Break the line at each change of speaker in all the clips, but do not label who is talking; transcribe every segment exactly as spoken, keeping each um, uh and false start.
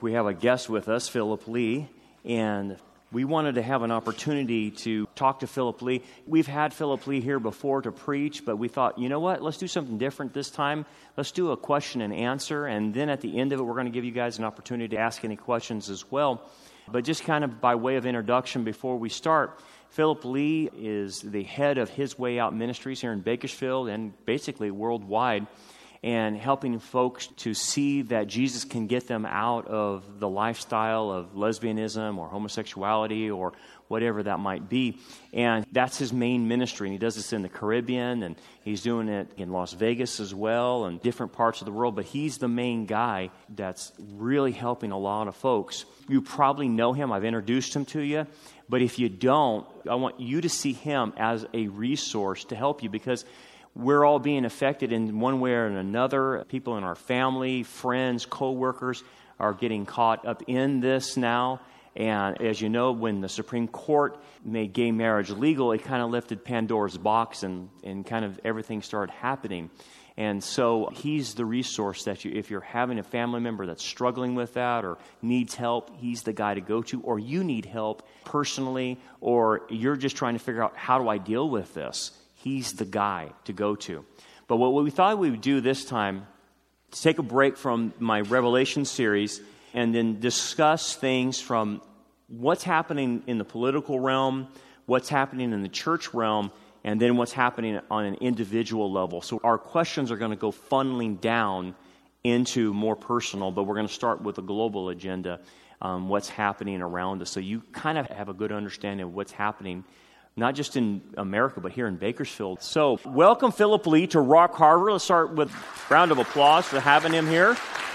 We have a guest with us, Philip Lee, and we wanted to have an opportunity to talk to Philip Lee. We've had Philip Lee here before to preach, but we thought, you know what, let's do something different this time. Let's do a question and answer, and then at the end of it, we're going to give you guys an opportunity to ask any questions as well. But just kind of by way of introduction before we start, Philip Lee is the head of His Way Out Ministries here in Bakersfield and basically worldwide, and helping folks to see that Jesus can get them out of the lifestyle of lesbianism or homosexuality or whatever that might be. And that's his main ministry. And he does this in the Caribbean, and he's doing it in Las Vegas as well and different parts of the world. But he's the main guy that's really helping a lot of folks. You probably know him. I've introduced him to you. But if you don't, I want you to see him as a resource to help you, because we're all being affected in one way or another. People in our family, friends, co-workers are getting caught up in this now. And as you know, when the Supreme Court made gay marriage legal, it kind of lifted Pandora's box and, and kind of everything started happening. And so he's the resource that you, if you're having a family member that's struggling with that or needs help, he's the guy to go to. Or you need help personally, or you're just trying to figure out, how do I deal with this? He's the guy to go to. But what we thought we would do this time is take a break from my Revelation series and then discuss things from what's happening in the political realm, what's happening in the church realm, and then what's happening on an individual level. So our questions are going to go funneling down into more personal, but we're going to start with a global agenda, um, what's happening around us. So you kind of have a good understanding of what's happening not just in America, but here in Bakersfield. So, welcome Philip Lee to Rock Harbor. Let's start with a round of applause for having him here.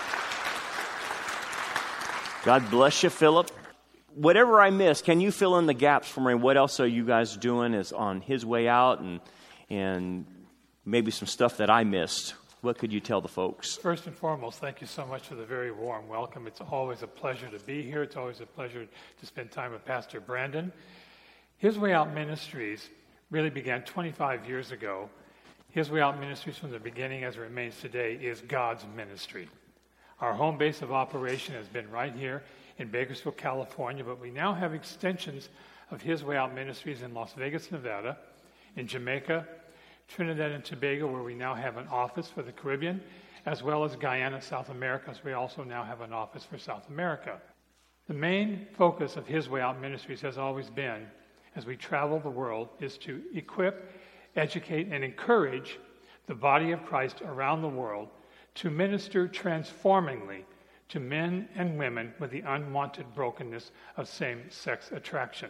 God bless you, Philip. Whatever I missed, can you fill in the gaps for me? What else are you guys doing is on His Way Out, and and maybe some stuff that I missed? What could you tell the folks?
First and foremost, thank you so much for the very warm welcome. It's always a pleasure to be here. It's always a pleasure to spend time with Pastor Brandon. His Way Out Ministries really began twenty-five years ago. His Way Out Ministries from the beginning, as it remains today, is God's ministry. Our home base of operation has been right here in Bakersfield, California, but we now have extensions of His Way Out Ministries in Las Vegas, Nevada, in Jamaica, Trinidad and Tobago, where we now have an office for the Caribbean, as well as Guyana, South America, so we also now have an office for South America. The main focus of His Way Out Ministries has always been, as we travel the world, is to equip, educate, and encourage the body of Christ around the world to minister transformingly to men and women with the unwanted brokenness of same-sex attraction.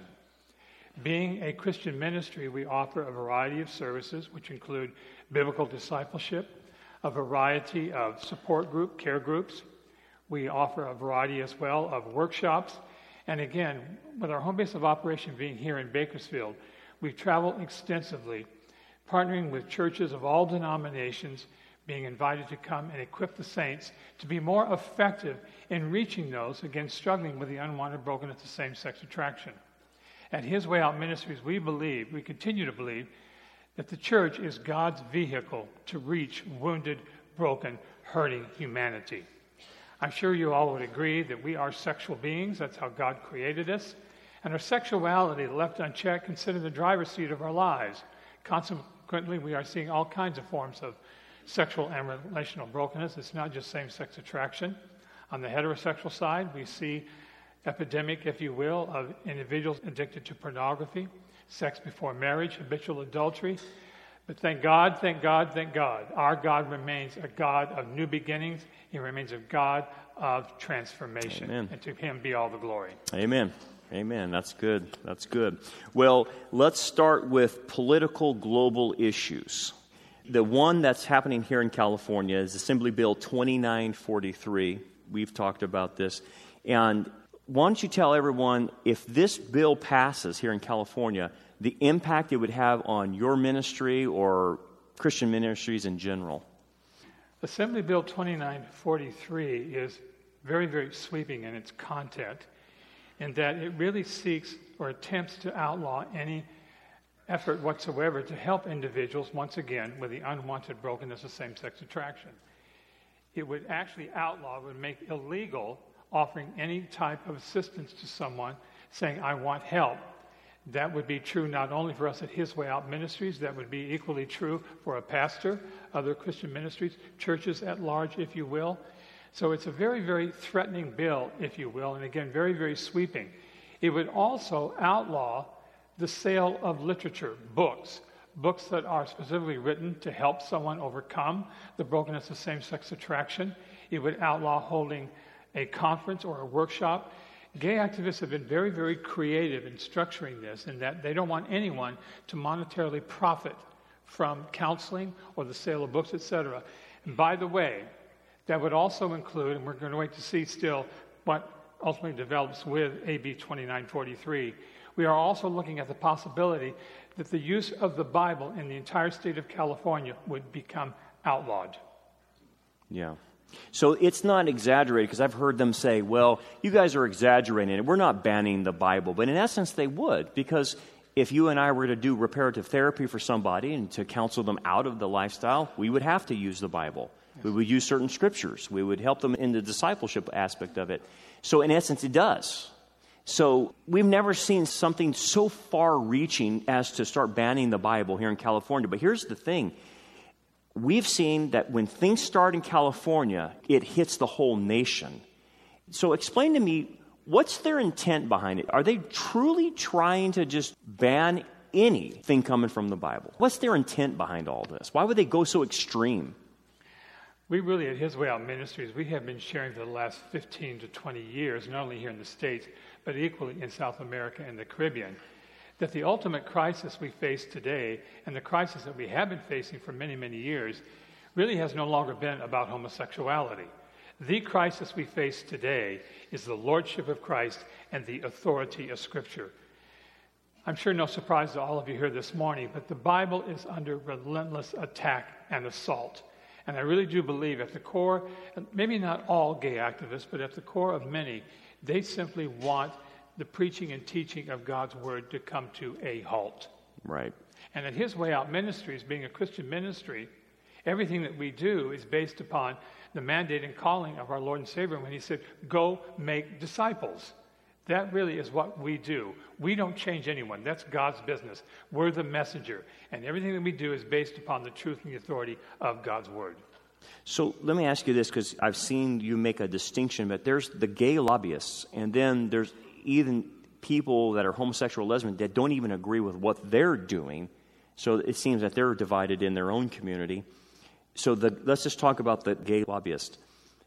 Being a Christian ministry, we offer a variety of services, which include biblical discipleship, a variety of support group, care groups. We offer a variety as well of workshops. And again, with our home base of operation being here in Bakersfield, we've traveled extensively, partnering with churches of all denominations, being invited to come and equip the saints to be more effective in reaching those, again, struggling with the unwanted brokenness of same-sex attraction. At His Way Out Ministries, we believe, we continue to believe, that the church is God's vehicle to reach wounded, broken, hurting humanity. I'm sure you all would agree that we are sexual beings. That's how God created us. And our sexuality, left unchecked, can sit in the driver's seat of our lives. Consequently, we are seeing all kinds of forms of sexual and relational brokenness. It's not just same-sex attraction. On the heterosexual side, we see epidemic, if you will, of individuals addicted to pornography, sex before marriage, habitual adultery. But thank God, thank God, thank God. Our God remains a God of new beginnings. He remains a God of transformation.
Amen.
And to Him be all the glory.
Amen. Amen. That's good. That's good. Well, let's start with political global issues. The one that's happening here in California is Assembly Bill twenty-nine forty-three. We've talked about this. And why don't you tell everyone, if this bill passes here in California, the impact it would have on your ministry or Christian ministries in general?
Assembly Bill twenty-nine forty-three is very, very sweeping in its content, in that it really seeks or attempts to outlaw any effort whatsoever to help individuals, once again, with the unwanted brokenness of same-sex attraction. It would actually outlaw, would make illegal offering any type of assistance to someone, saying, I want help. That would be true not only for us at His Way Out Ministries, that would be equally true for a pastor, other Christian ministries, churches at large, if you will. So it's a very, very threatening bill, if you will, and again, very, very sweeping. It would also outlaw the sale of literature, books, books that are specifically written to help someone overcome the brokenness of same-sex attraction. It would outlaw holding a conference or a workshop. Gay activists have been very, very creative in structuring this, in that they don't want anyone to monetarily profit from counseling or the sale of books, et cetera. And by the way, that would also include, and we're going to wait to see still what ultimately develops with A B twenty-nine forty-three, we are also looking at the possibility that the use of the Bible in the entire state of California would become outlawed.
Yeah. So it's not exaggerated, because I've heard them say, well, you guys are exaggerating it. We're not banning the Bible. But in essence, they would, because if you and I were to do reparative therapy for somebody and to counsel them out of the lifestyle, we would have to use the Bible. Yes. We would use certain scriptures. We would help them in the discipleship aspect of it. So in essence, it does. So we've never seen something so far-reaching as to start banning the Bible here in California. But here's the thing. We've seen that when things start in California, it hits the whole nation. So explain to me, what's their intent behind it? Are they truly trying to just ban anything coming from the Bible? What's their intent behind all this? Why would they go so extreme?
We really, at His Way Out Ministries, we have been sharing for the last fifteen to twenty years, not only here in the States, but equally in South America and the Caribbean, that the ultimate crisis we face today, and the crisis that we have been facing for many, many years, really has no longer been about homosexuality. The crisis we face today is the lordship of Christ and the authority of Scripture. I'm sure no surprise to all of you here this morning, but the Bible is under relentless attack and assault. And I really do believe at the core, maybe not all gay activists, but at the core of many, they simply want the preaching and teaching of God's Word to come to a halt.
Right.
And at His Way Out Ministries, being a Christian ministry, everything that we do is based upon the mandate and calling of our Lord and Savior when He said, go make disciples. That really is what we do. We don't change anyone. That's God's business. We're the messenger. And everything that we do is based upon the truth and the authority of God's Word.
So let me ask you this, because I've seen you make a distinction, but there's the gay lobbyists, and then there's even people that are homosexual, lesbian, that don't even agree with what they're doing. So it seems that they're divided in their own community. So the, let's just talk about the gay lobbyists.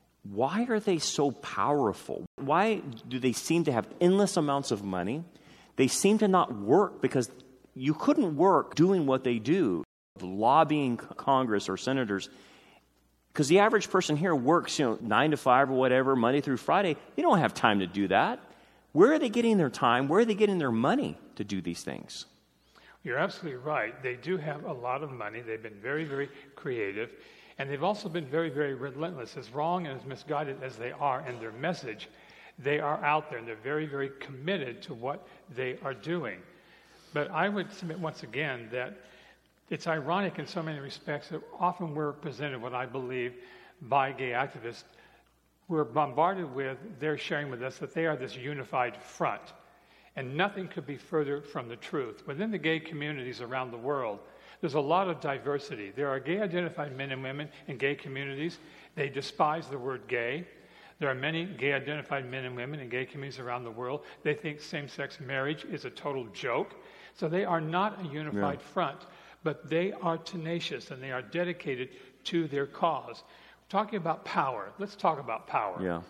Why are they so powerful? Why do they seem to have endless amounts of money? They seem to not work, because you couldn't work doing what they do, lobbying Congress or senators, because the average person here works, you know, nine to five or whatever, Monday through Friday. They don't have time to do that. Where are they getting their time? Where are they getting their money to do these things?
You're absolutely right. They do have a lot of money. They've been very, very creative. And they've also been very, very relentless. As wrong and as misguided as they are in their message, they are out there, and they're very, very committed to what they are doing. But I would submit once again that it's ironic in so many respects that often we're presented, what I believe, by gay activists. We're bombarded with, they're sharing with us that they are this unified front. And nothing could be further from the truth. Within the gay communities around the world, there's a lot of diversity. There are gay-identified men and women in gay communities. They despise the word gay. There are many gay-identified men and women in gay communities around the world. They think same-sex marriage is a total joke. So they are not a unified yeah. front, but they are tenacious and they are dedicated to their cause. We're talking about power. Let's talk about power.
Yeah.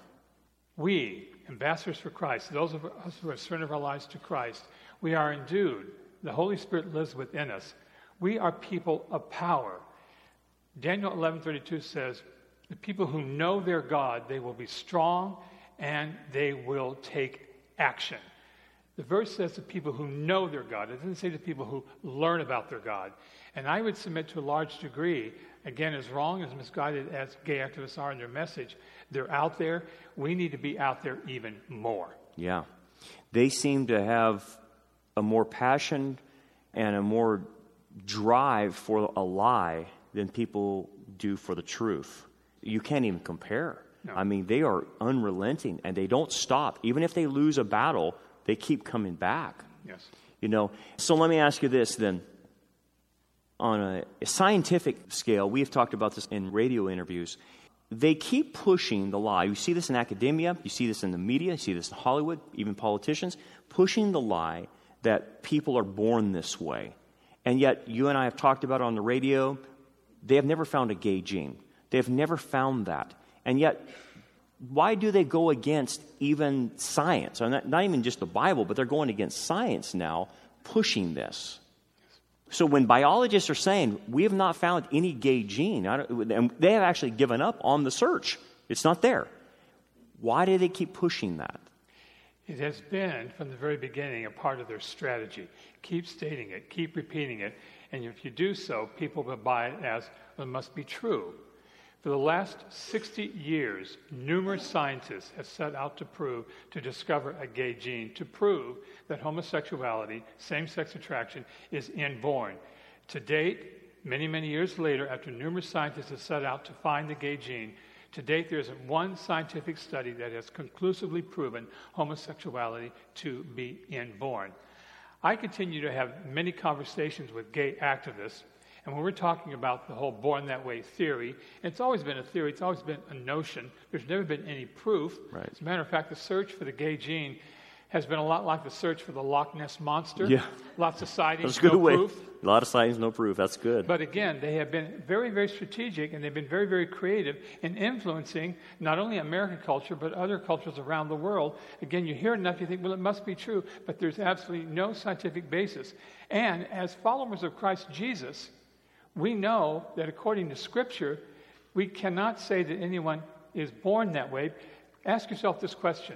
We, ambassadors for Christ, those of us who have surrendered our lives to Christ, we are endued. The Holy Spirit lives within us. We are people of power. Daniel eleven thirty-two says, the people who know their God, they will be strong and they will take action. The verse says the people who know their God. It doesn't say the people who learn about their God. And I would submit to a large degree, again, as wrong, as misguided as gay activists are in their message, they're out there. We need to be out there even more.
Yeah. They seem to have a more passion and a more drive for a lie than people do for the truth. You can't even compare.
No.
I mean, they are unrelenting, and they don't stop. Even if they lose a battle, they keep coming back.
Yes.
You know, so let me ask you this then. On a, a scientific scale, we've talked about this in radio interviews. They keep pushing the lie. You see this in academia, you see this in the media, you see this in Hollywood, even politicians, pushing the lie that people are born this way. And yet, you and I have talked about it on the radio, they have never found a gay gene. They have never found that. And yet, why do they go against even science? Not, not even just the Bible, but they're going against science now, pushing this. So when biologists are saying, we have not found any gay gene, I don't, and they have actually given up on the search. It's not there. Why do they keep pushing that?
It has been, from the very beginning, a part of their strategy. Keep stating it, keep repeating it, and if you do so, people will buy it as, well, it must be true. For the last sixty years, numerous scientists have set out to prove, to discover a gay gene, to prove that homosexuality, same-sex attraction, is inborn. To date, many, many years later, after numerous scientists have set out to find the gay gene, to date there isn't one scientific study that has conclusively proven homosexuality to be inborn. I continue to have many conversations with gay activists. And when we're talking about the whole born that way theory, and it's always been a theory, it's always been a notion, there's never been any proof.
Right.
As a matter of fact, the search for the gay gene has been a lot like the search for the Loch Ness Monster.
Yeah.
Lots of sightings,
That's a good
no
way.
proof.
A lot of sightings, no proof. That's good.
But again, they have been very, very strategic, and they've been very, very creative in influencing not only American culture, but other cultures around the world. Again, you hear enough, you think, well, it must be true, but there's absolutely no scientific basis. And as followers of Christ Jesus, we know that according to Scripture, we cannot say that anyone is born that way. Ask yourself this question.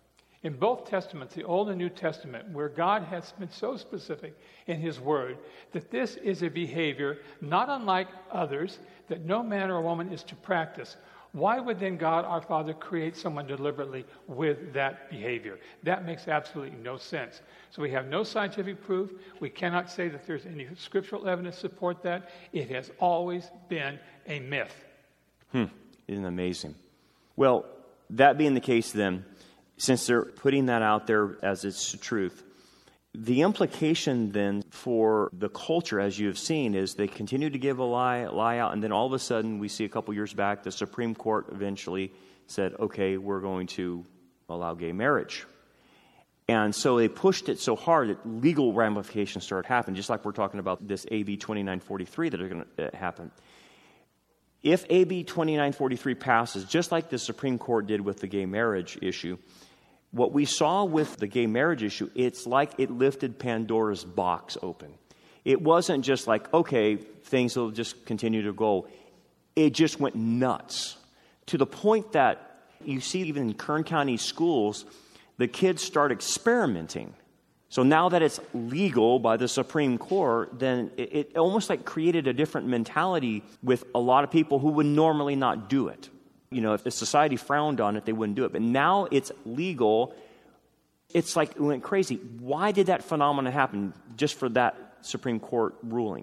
In both Testaments, the Old and New Testament, where God has been so specific in His Word that this is a behavior not unlike others that no man or woman is to practice, why would then God our Father create someone deliberately with that behavior? That makes absolutely no sense. So we have no scientific proof. We cannot say that there's any scriptural evidence to support that. It has always been a myth.
Hmm. Isn't it amazing? Well, that being the case then, since they're putting that out there as it's the truth, the implication then for the culture, as you have seen, is they continue to give a lie, lie out, and then all of a sudden we see a couple years back the Supreme Court eventually said, okay, we're going to allow gay marriage. And so they pushed it so hard that legal ramifications started happening, just like we're talking about this A B twenty-nine forty-three that are going to happen. If A B twenty-nine forty-three passes, just like the Supreme Court did with the gay marriage issue, what we saw with the gay marriage issue, it's like it lifted Pandora's box open. It wasn't just like, okay, things will just continue to go. It just went nuts to the point that you see even in Kern County schools, the kids start experimenting. So now that it's legal by the Supreme Court, then it, it almost like created a different mentality with a lot of people who would normally not do it. You know, if the society frowned on it, they wouldn't do it. But now it's legal. It's like it went crazy. Why did that phenomenon happen just for that Supreme Court ruling?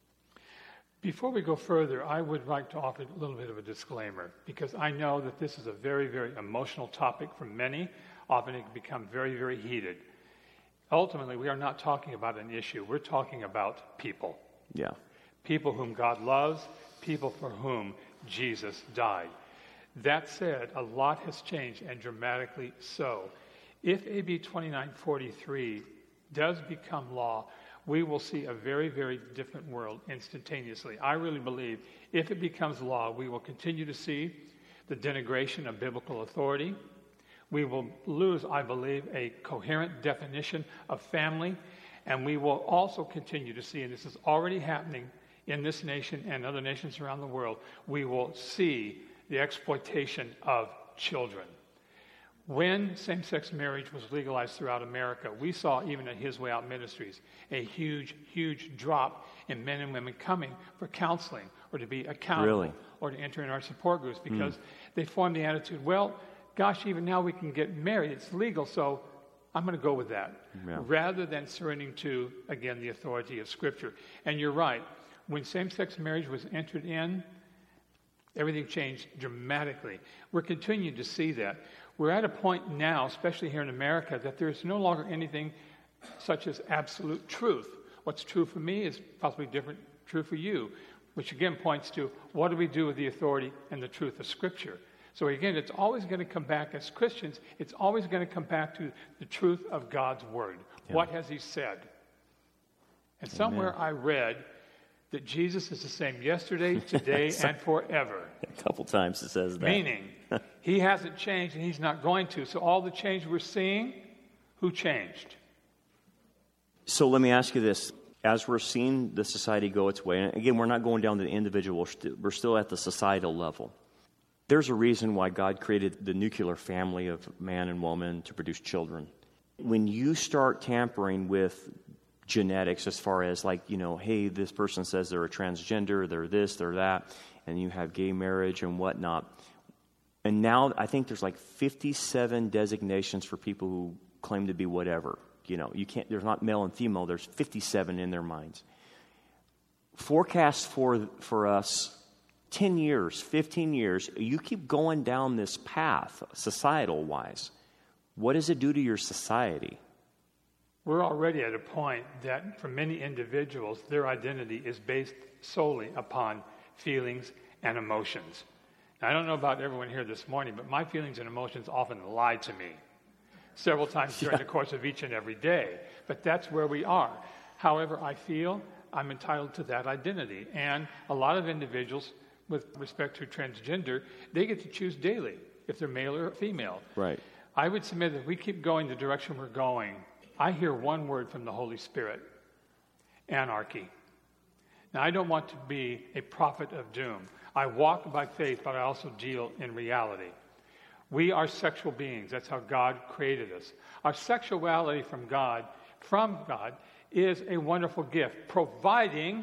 Before we go further, I would like to offer a little bit of a disclaimer, because I know that this is a very, very emotional topic for many. Often it can become very, very heated. Ultimately, we are not talking about an issue. We're talking about people.
Yeah.
People whom God loves, people for whom Jesus died. That said, a lot has changed, and dramatically so. If A B twenty-nine forty-three does become law, we will see a very, very different world instantaneously. I really believe if it becomes law, we will continue to see the denigration of biblical authority. We will lose, I believe, a coherent definition of family, and we will also continue to see, and this is already happening in this nation and other nations around the world, we will see the exploitation of children. When same-sex marriage was legalized throughout America, we saw, even at His Way Out Ministries, a huge, huge drop in men and women coming for counseling or to be accountable
Really?
or to enter in our support groups because
Mm.
they formed the attitude, well, gosh, even now we can get married. It's legal, so I'm going to go with that.
Yeah.
Rather than surrendering to, again, the authority of Scripture. And you're right. When same-sex marriage was entered in, Everything changed dramatically. We're continuing to see that. We're at a point now, especially here in America, that there's no longer anything such as absolute truth. What's true for me is possibly different true for you, which again points to what do we do with the authority and the truth of Scripture. So again, it's always going to come back as Christians, it's always going to come back to the truth of God's Word. Yeah. What has He said? And Amen. Somewhere I read that Jesus is the same yesterday, today, and forever.
A couple times it says that.
Meaning, He hasn't changed and He's not going to. So all the change we're seeing, who changed?
So let me ask you this. As we're seeing the society go its way, and again, we're not going down to the individual, we're still at the societal level. There's a reason why God created the nuclear family of man and woman to produce children. When you start tampering with genetics as far as like, you know, hey, this person says they're a transgender, they're this, they're that, and you have gay marriage and whatnot. And now I think there's like fifty-seven designations for people who claim to be whatever. You know, you can't, there's not male and female, there's fifty-seven in their minds. Forecast for for us ten years, fifteen years, you keep going down this path, societal-wise. What does it do to your society?
We're already at a point that for many individuals, their identity is based solely upon feelings and emotions. Now, I don't know about everyone here this morning, but my feelings and emotions often lie to me several times during yeah. the course of each and every day. But that's where we are. However I feel, I'm entitled to that identity. And a lot of individuals, with respect to transgender, they get to choose daily if they're male or female.
Right.
I would submit that if we keep going the direction we're going, I hear one word from the Holy Spirit: anarchy. Now, I don't want to be a prophet of doom. I walk by faith, but I also deal in reality. We are sexual beings. That's how God created us. Our sexuality from God, from God, is a wonderful gift, providing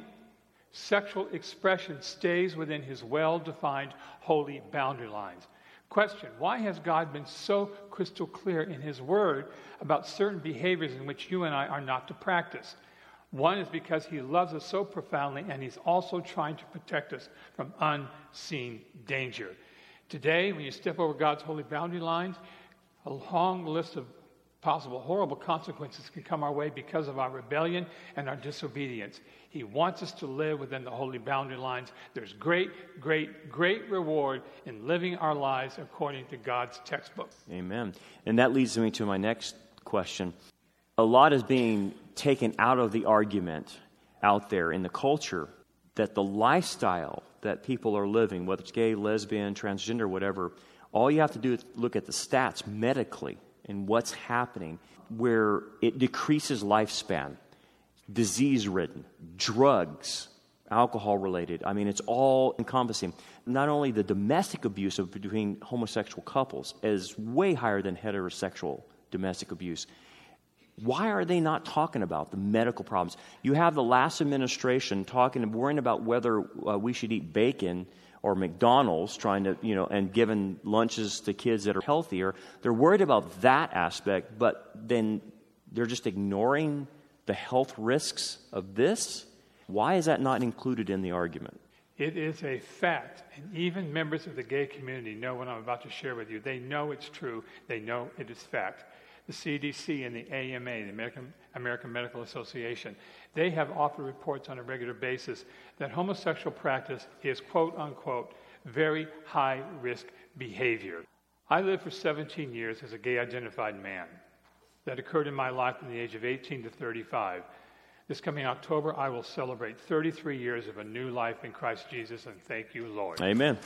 sexual expression stays within His well-defined holy boundary lines. Question: why has God been so crystal clear in His Word about certain behaviors in which you and I are not to practice? One is because He loves us so profoundly, and He's also trying to protect us from unseen danger. Today, when you step over God's holy boundary lines, a long list of possible horrible consequences can come our way because of our rebellion and our disobedience. He wants us to live within the holy boundary lines. There's great, great, great reward in living our lives according to God's textbook.
Amen. And that leads me to my next question. A lot is being taken out of the argument out there in the culture that the lifestyle that people are living, whether it's gay, lesbian, transgender, whatever, all you have to do is look at the stats medically and what's happening, where it decreases lifespan, disease-ridden, drugs, alcohol-related. I mean, it's all encompassing. Not only the domestic abuse of between homosexual couples is way higher than heterosexual domestic abuse. Why are they not talking about the medical problems? You have the last administration talking and worrying about whether uh, we should eat bacon or McDonald's, trying to, you know, and giving lunches to kids that are healthier. They're worried about that aspect, but then they're just ignoring the health risks of this. Why is that not included in the argument?
It is a fact, and even members of the gay community know what I'm about to share with you. They know it's true. They know it is fact. The C D C and the A M A, the American, American Medical Association, they have offered reports on a regular basis that homosexual practice is, quote unquote, very high-risk behavior. I lived for seventeen years as a gay-identified man. That occurred in my life from the age of eighteen to thirty-five. This coming October, I will celebrate thirty-three years of a new life in Christ Jesus, and thank you, Lord.
Amen.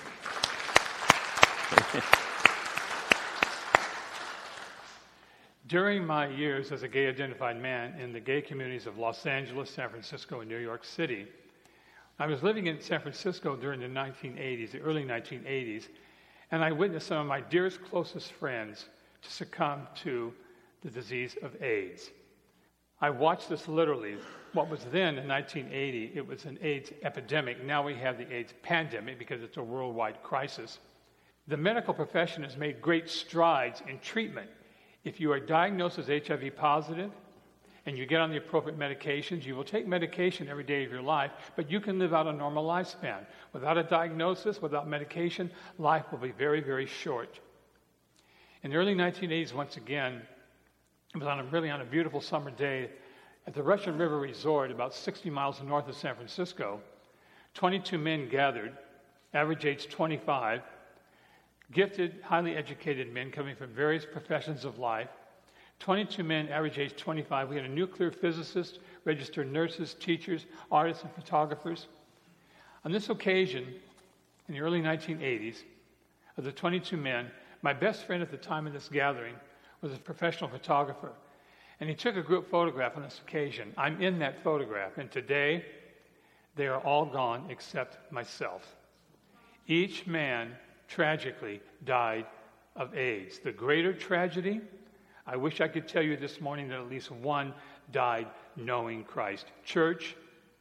During my years as a gay-identified man in the gay communities of Los Angeles, San Francisco, and New York City, I was living in San Francisco during the nineteen eighties, the early nineteen eighties, and I witnessed some of my dearest, closest friends to succumb to the disease of AIDS. I watched this literally. What was then in nineteen eighty, it was an AIDS epidemic. Now we have the AIDS pandemic because it's a worldwide crisis. The medical profession has made great strides in treatment. If you are diagnosed as H I V positive and you get on the appropriate medications. You will take medication every day of your life, but you can live out a normal lifespan. Without a diagnosis, without medication, life will be very, very short. In the early nineteen eighties, once again, it was on a, really on a beautiful summer day at the Russian River Resort, about sixty miles north of San Francisco. twenty-two men gathered, average age twenty-five, gifted, highly educated men coming from various professions of life. twenty-two men, average age twenty-five. We had a nuclear physicist, registered nurses, teachers, artists, and photographers. On this occasion, in the early nineteen eighties, of the twenty-two men, my best friend at the time of this gathering was a professional photographer. And he took a group photograph on this occasion. I'm in that photograph, and today they are all gone except myself. Each man tragically died of AIDS. The greater tragedy, I wish I could tell you this morning that at least one died knowing Christ. Church,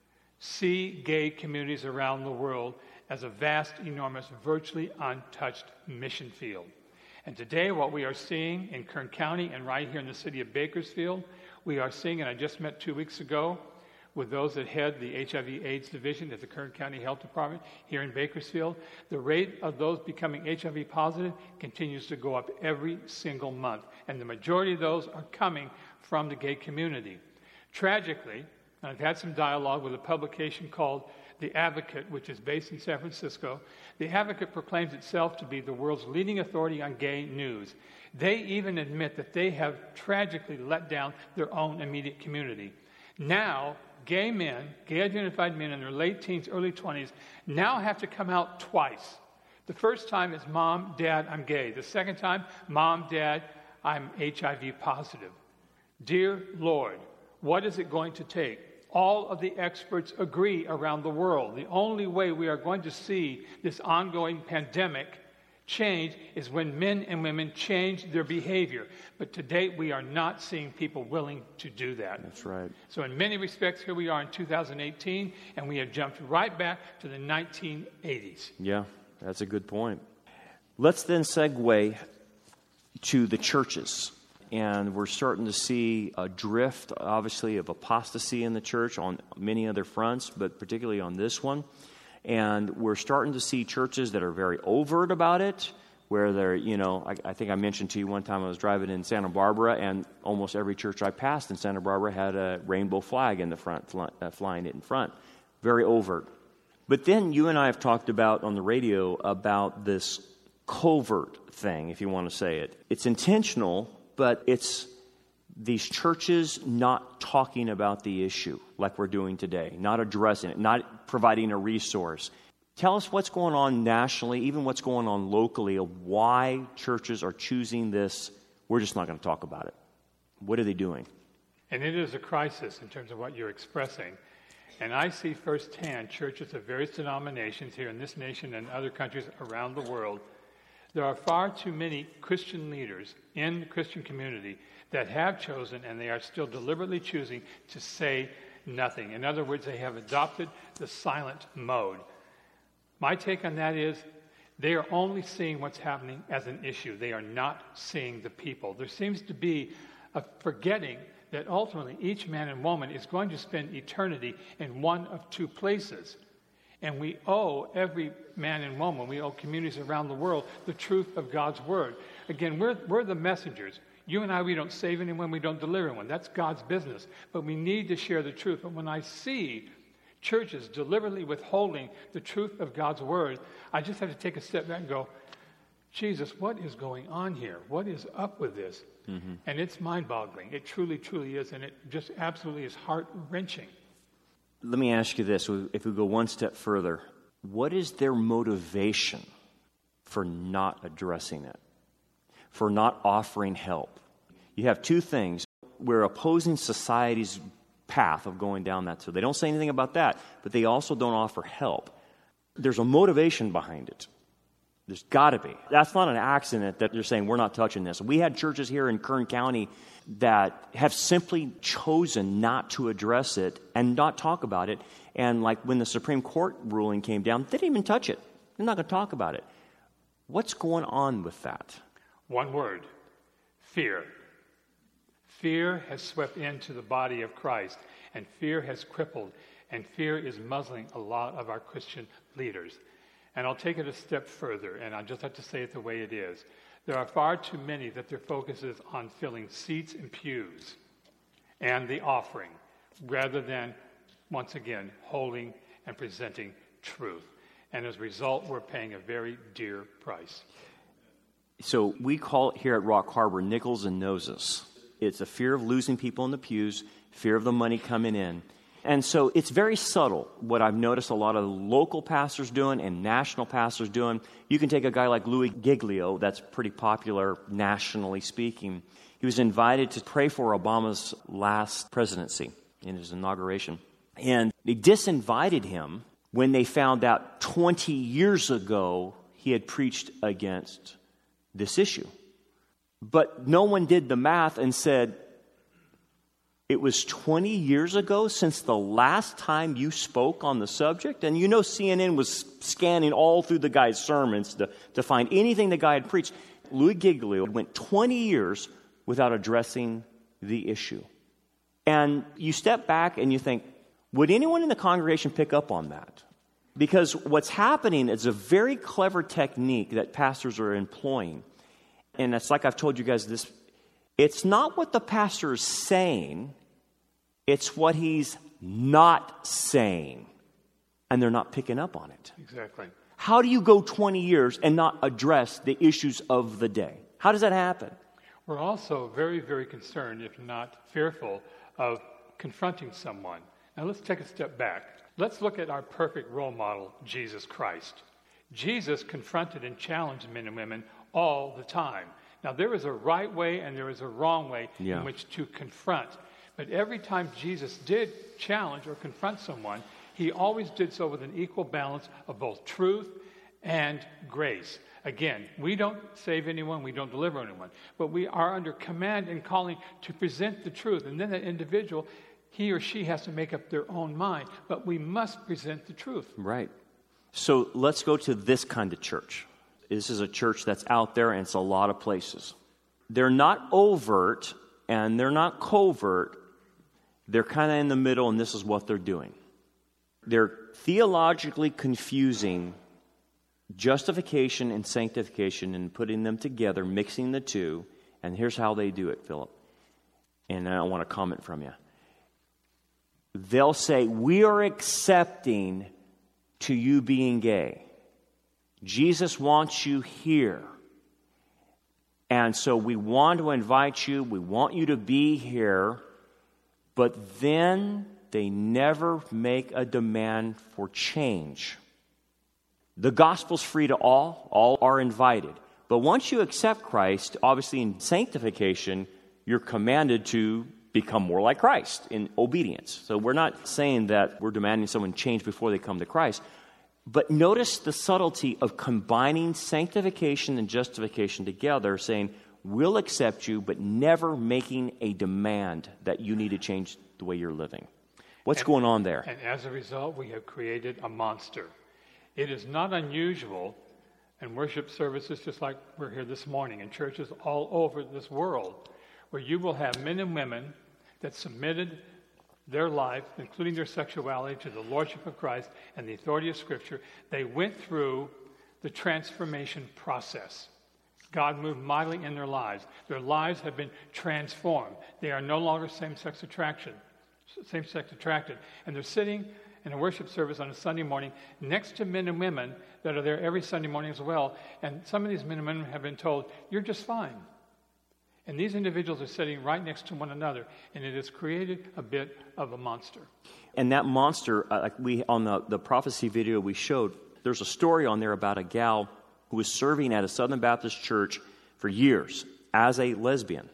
see gay communities around the world as a vast, enormous, virtually untouched mission field. And today what we are seeing in Kern County and right here in the city of Bakersfield, we are seeing, and I just met two weeks ago with those that head the H I V AIDS division at the Kern County Health Department here in Bakersfield, the rate of those becoming H I V positive continues to go up every single month. And the majority of those are coming from the gay community. Tragically, and I've had some dialogue with a publication called The Advocate, which is based in San Francisco. The Advocate proclaims itself to be the world's leading authority on gay news. They even admit that they have tragically let down their own immediate community. Now, gay men, gay-identified men in their late teens, early twenties, now have to come out twice. The first time is, Mom, Dad, I'm gay. The second time, Mom, Dad, I'm H I V positive. Dear Lord, what is it going to take? All of the experts agree around the world. The only way we are going to see this ongoing pandemic change is when men and women change their behavior. But to date, we are not seeing people willing to do that.
That's right.
So in many respects, here we are in two thousand eighteen, and we have jumped right back to the nineteen eighties.
Yeah, that's a good point. Let's then segue to the churches. And we're starting to see a drift, obviously, of apostasy in the church on many other fronts, but particularly on this one. And we're starting to see churches that are very overt about it, where they're, you know, I, I think I mentioned to you one time I was driving in Santa Barbara, and almost every church I passed in Santa Barbara had a rainbow flag in the front, fly, uh, flying it in front. Very overt. But then you and I have talked about on the radio about this covert thing, if you want to say it. It's intentional, but it's these churches not talking about the issue like we're doing today, not addressing it, not providing a resource. Tell us what's going on nationally, even what's going on locally, of why churches are choosing this. We're just not going to talk about it. What are they doing?
And it is a crisis in terms of what you're expressing. And I see firsthand churches of various denominations here in this nation and other countries around the world. There are far too many Christian leaders in the Christian community that have chosen, and they are still deliberately choosing, to say nothing. In other words, they have adopted the silent mode. My take on that is they are only seeing what's happening as an issue. They are not seeing the people. There seems to be a forgetting that ultimately each man and woman is going to spend eternity in one of two places. And we owe every man and woman, we owe communities around the world, the truth of God's word. Again, we're, we're the messengers. You and I, we don't save anyone, we don't deliver anyone. That's God's business. But we need to share the truth. But when I see churches deliberately withholding the truth of God's word, I just have to take a step back and go, Jesus, what is going on here? What is up with this? Mm-hmm. And it's mind-boggling. It truly, truly is. And it just absolutely is heart-wrenching.
Let me ask you this, if we go one step further, what is their motivation for not addressing it, for not offering help? You have two things. We're opposing society's path of going down that, so they don't say anything about that, but they also don't offer help. There's a motivation behind it. There's got to be. That's not an accident that they're saying, we're not touching this. We had churches here in Kern County that have simply chosen not to address it and not talk about it. And like when the Supreme Court ruling came down, they didn't even touch it. They're not going to talk about it. What's going on with that?
One word: fear. Fear has swept into the body of Christ, and fear has crippled, and fear is muzzling a lot of our Christian leaders. And I'll take it a step further, and I'll just have to say it the way it is. There are far too many that their focus is on filling seats and pews and the offering, rather than, once again, holding and presenting truth. And as a result, we're paying a very dear price.
So we call it here at Rock Harbor nickels and noses. It's a fear of losing people in the pews, fear of the money coming in. And so it's very subtle, what I've noticed a lot of local pastors doing and national pastors doing. You can take a guy like Louis Giglio, that's pretty popular nationally speaking. He was invited to pray for Obama's last presidency in his inauguration. And they disinvited him when they found out twenty years ago he had preached against this issue. But no one did the math and said, it was twenty years ago since the last time you spoke on the subject? And you know C N N was scanning all through the guy's sermons to, to find anything the guy had preached. Louis Giglio went twenty years without addressing the issue. And you step back and you think, would anyone in the congregation pick up on that? Because what's happening is a very clever technique that pastors are employing. And it's like I've told you guys this. It's not what the pastor is saying. It's what he's not saying. And they're not picking up on it.
Exactly.
How do you go twenty years and not address the issues of the day? How does that happen?
We're also very, very concerned, if not fearful, of confronting someone. Now let's take a step back. Let's look at our perfect role model, Jesus Christ. Jesus confronted and challenged men and women all the time. Now, there is a right way and there is a wrong way yeah. in which to confront. But every time Jesus did challenge or confront someone, he always did so with an equal balance of both truth and grace. Again, we don't save anyone, we don't deliver anyone, but we are under command and calling to present the truth. And then that individual, he or she has to make up their own mind, but we must present the truth.
Right. So let's go to this kind of church. This is a church that's out there, and it's a lot of places. They're not overt, and they're not covert. They're kind of in the middle, and this is what they're doing. They're theologically confusing justification and sanctification and putting them together, mixing the two. And here's how they do it, Philip. And I want a comment from you. They'll say, we are accepting to you being gay. Jesus wants you here. And so we want to invite you. We want you to be here. But then they never make a demand for change. The gospel's free to all. All are invited. But once you accept Christ, obviously in sanctification, you're commanded to become more like Christ in obedience. So we're not saying that we're demanding someone change before they come to Christ. But notice the subtlety of combining sanctification and justification together, saying, we'll accept you, but never making a demand that you need to change the way you're living. What's
and,
going on there?
And as a result, we have created a monster. It is not unusual in worship services, just like we're here this morning, in churches all over this world, where you will have men and women that submitted their life, including their sexuality, to the Lordship of Christ and the authority of Scripture. They went through the transformation process. God moved mightily in their lives. Their lives have been transformed. They are no longer same-sex attraction, same-sex attracted. And they're sitting in a worship service on a Sunday morning next to men and women that are there every Sunday morning as well. And some of these men and women have been told, you're just fine. And these individuals are sitting right next to one another, and it has created a bit of a monster.
And that monster, uh, like we on the, the prophecy video we showed, there's a story on there about a gal who was serving at a Southern Baptist church for years as a lesbian.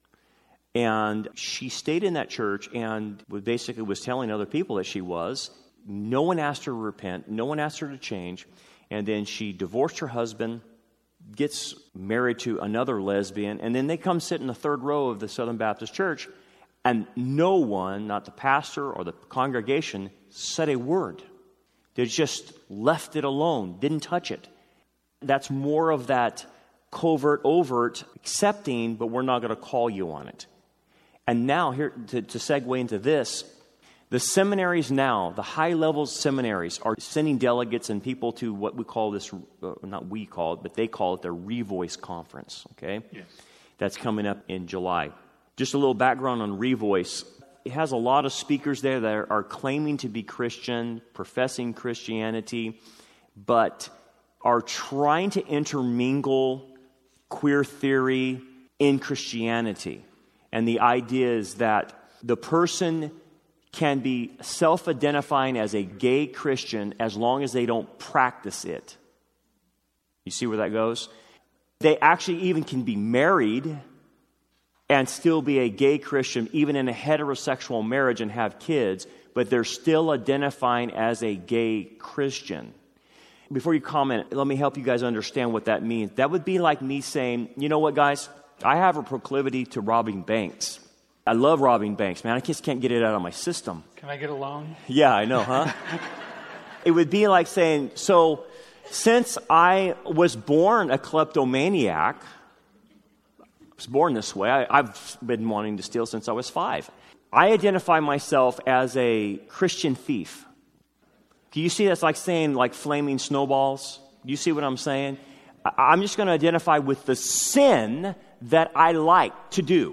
And she stayed in that church and basically was telling other people that she was. No one asked her to repent. No one asked her to change. And then she divorced her husband, gets married to another lesbian, and then they come sit in the third row of the Southern Baptist church, and no one, not the pastor or the congregation, said a word. They just left it alone, didn't touch it. That's more of that covert, overt, accepting, but we're not going to call you on it. And now, here to, to segue into this, the seminaries now, the high-level seminaries, are sending delegates and people to what we call this, uh, not we call it, but they call it the Revoice Conference, okay?
Yes.
That's coming up in July. Just a little background on Revoice. It has a lot of speakers there that are, are claiming to be Christian, professing Christianity, but are trying to intermingle queer theory in Christianity. And the idea is that the person can be self-identifying as a gay Christian as long as they don't practice it. You see where that goes? They actually even can be married and still be a gay Christian, even in a heterosexual marriage, and have kids, but they're still identifying as a gay Christian. Before you comment, let me help you guys understand what that means. That would be like me saying, you know what, guys? I have a proclivity to robbing banks. I love robbing banks, man. I just can't get it out of my system.
Can I get a loan?
Yeah, I know, huh? It would be like saying, so since I was born a kleptomaniac, I was born this way, I, I've been wanting to steal since I was five. I identify myself as a Christian thief. Can you see that's like saying like flaming snowballs? Do you see what I'm saying? I, I'm just going to identify with the sin that I like to do.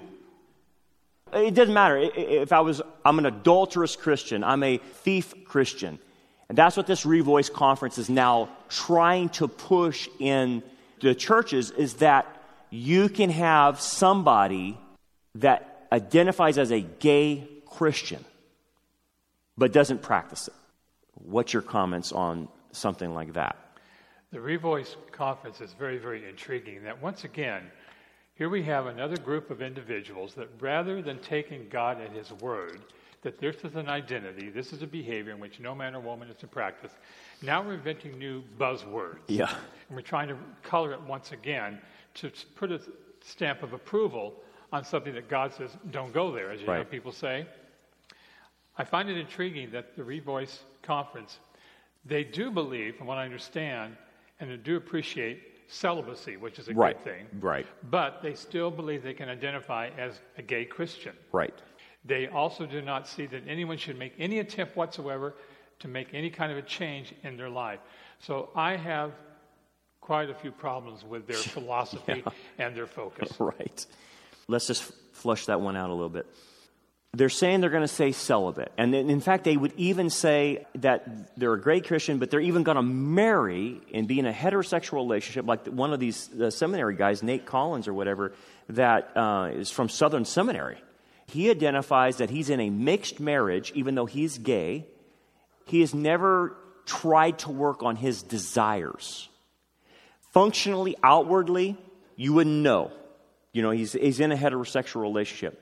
It doesn't matter if I was, I'm an adulterous Christian, I'm a thief Christian. And that's what this Revoice Conference is now trying to push in the churches, is that you can have somebody that identifies as a gay Christian, but doesn't practice it. What's your comments on something like that?
The Revoice Conference is very, very intriguing. That once again, here we have another group of individuals that rather than taking God at His word, that this is an identity, this is a behavior in which no man or woman is to practice, now we're inventing new buzzwords.
Yeah.
And we're trying to color it once again to put a stamp of approval on something that God says, don't go there, as you
right.
know people say. I find it intriguing that the Revoice Conference, they do believe, from what I understand, and they do appreciate celibacy, which is a
right.
good thing.
Right.
But they still believe they can identify as a gay Christian.
Right.
They also do not see that anyone should make any attempt whatsoever to make any kind of a change in their life. So I have quite a few problems with their philosophy yeah. and their focus.
Right. Let's just flush that one out a little bit. They're saying they're going to say celibate. And in fact, they would even say that they're a great Christian, but they're even going to marry and be in a heterosexual relationship, like one of these the seminary guys, Nate Collins or whatever, that uh, is from Southern Seminary. He identifies that he's in a mixed marriage, even though he's gay. He has never tried to work on his desires. Functionally, outwardly, you wouldn't know. You know, he's, he's in a heterosexual relationship.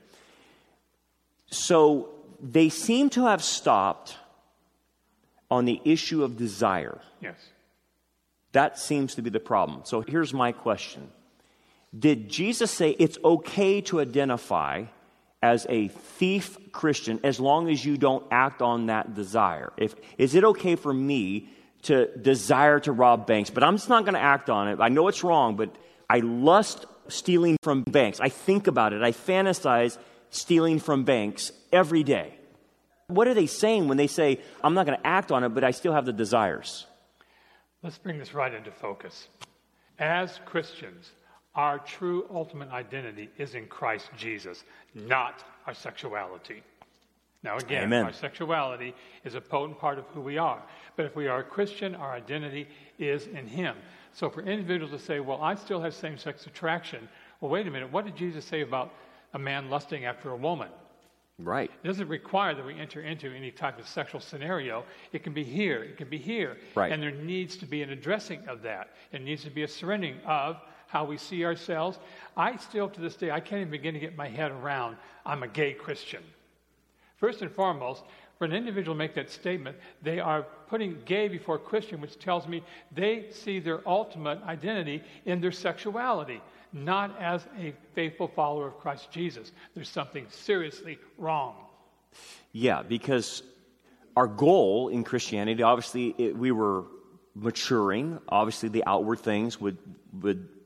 So they seem to have stopped on the issue of desire.
Yes.
That seems to be the problem. So here's my question. Did Jesus say it's okay to identify as a thief Christian as long as you don't act on that desire? If, is it okay for me to desire to rob banks, but I'm just not going to act on it? I know it's wrong, but I lust stealing from banks. I think about it. I fantasize stealing from banks every day. What are they saying when they say, I'm not going to act on it, but I still have the desires?
Let's bring this right into focus. As Christians, our true ultimate identity is in Christ Jesus, not our sexuality. Now again,
Amen.
Our sexuality is a potent part of who we are. But if we are a Christian, our identity is in Him. So for individuals to say, well, I still have same-sex attraction. Well, wait a minute. What did Jesus say about a man lusting after a woman?
Right.
It doesn't require that we enter into any type of sexual scenario. It can be here. It can be here.
Right.
And there needs to be an addressing of that. It needs to be a surrendering of how we see ourselves. I still, to this day, I can't even begin to get my head around I'm a gay Christian. First and foremost, for an individual to make that statement, they are putting gay before Christian, which tells me they see their ultimate identity in their sexuality, not as a faithful follower of Christ Jesus. There's something seriously wrong.
Yeah, because our goal in Christianity, obviously, it, we were maturing. Obviously, the outward things would would